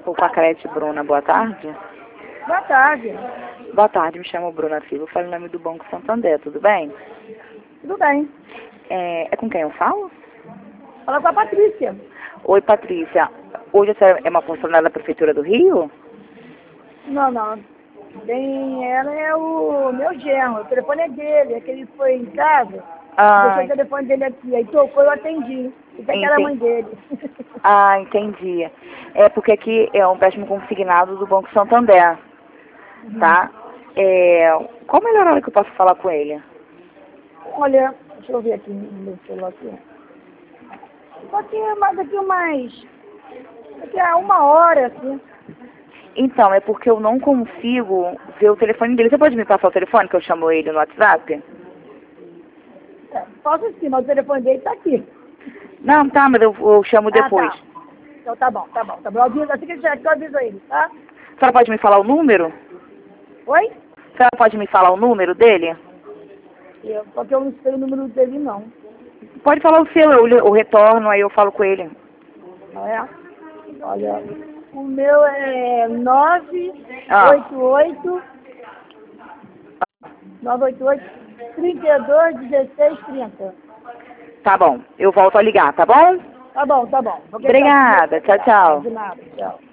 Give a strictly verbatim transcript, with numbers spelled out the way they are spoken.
O Pacrete Bruna, boa tarde. Boa tarde. Boa tarde, me chamo Bruna Silva, falo em nome do Banco Santander, tudo bem? Tudo bem. É, é com quem eu falo? Fala com a Patrícia. Oi, Patrícia. Hoje você é uma funcionária da Prefeitura do Rio? Não, não. Bem, ela é o meu genro. O telefone é dele. É que ele foi em casa. Ah, Deixou o telefone dele aqui. Aí tocou, eu atendi. Isso aqui era a mãe dele. ah, entendi. É porque aqui é um empréstimo consignado do Banco Santander, tá? É, qual a melhor hora que eu posso falar com ele? Olha, deixa eu ver aqui no meu celular aqui. Só que mais daqui mais... Daqui a uma hora, assim. Então, é porque eu não consigo ver o telefone dele. Você pode me passar o telefone que eu chamo ele no WhatsApp? É, posso sim, mas o telefone dele tá aqui. Não, tá, mas eu, eu chamo depois. Ah, tá. Então tá bom, tá bom. Tá bom. Eu aviso, assim que ele chegar aqui, eu aviso ele, tá? A senhora pode me falar o número? Oi? A senhora pode me falar o número dele? Eu, só que eu não sei o número dele, não. Pode falar o seu, eu, eu retorno, aí eu falo com ele. Não é? Olha, o meu é nove Ah. oito oito, nove oito oito, trinta e dois, dezesseis, trinta. Tá bom, eu volto a ligar, tá bom? Tá bom, tá bom. Porque Obrigada, tá aqui, tchau, tchau. de nada, tchau.